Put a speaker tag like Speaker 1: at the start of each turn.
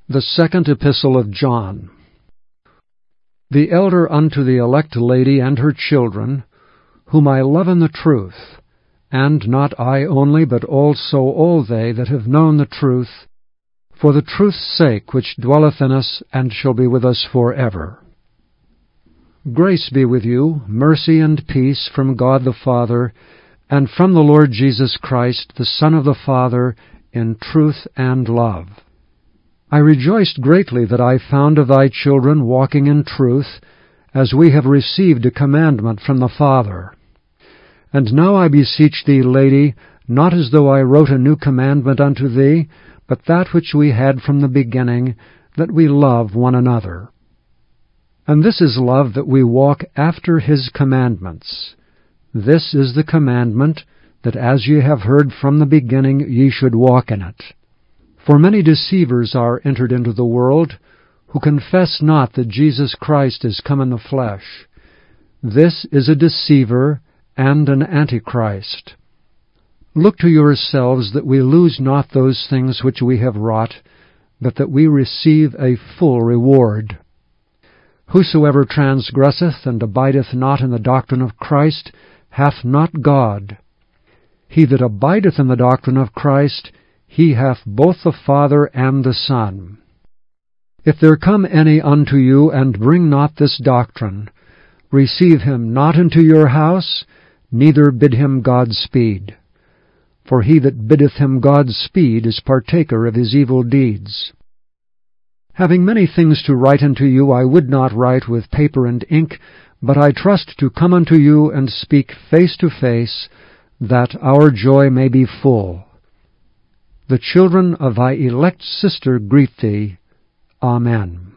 Speaker 1: The Second Epistle of John. The elder unto the elect lady and her children, whom I love in the truth, and not I only, but also all they that have known the truth, for the truth's sake which dwelleth in us, and shall be with us for ever. Grace be with you, mercy and peace from God the Father, and from the Lord Jesus Christ, the Son of the Father, in truth and love. I rejoiced greatly that I found of thy children walking in truth, as we have received a commandment from the Father. And now I beseech thee, lady, not as though I wrote a new commandment unto thee, but that which we had from the beginning, that we love one another. And this is love, that we walk after his commandments. This is the commandment, that as ye have heard from the beginning, ye should walk in it. For many deceivers are entered into the world, who confess not that Jesus Christ is come in the flesh. This is a deceiver and an antichrist. Look to yourselves that we lose not those things which we have wrought, but that we receive a full reward. Whosoever transgresseth and abideth not in the doctrine of Christ hath not God. He that abideth in the doctrine of Christ, he hath both the Father and the Son. If there come any unto you, and bring not this doctrine, receive him not into your house, neither bid him God-speed. For he that biddeth him God-speed is partaker of his evil deeds. Having many things to write unto you, I would not write with paper and ink, but I trust to come unto you and speak face to face, that our joy may be full. The children of thy elect sister greet thee. Amen.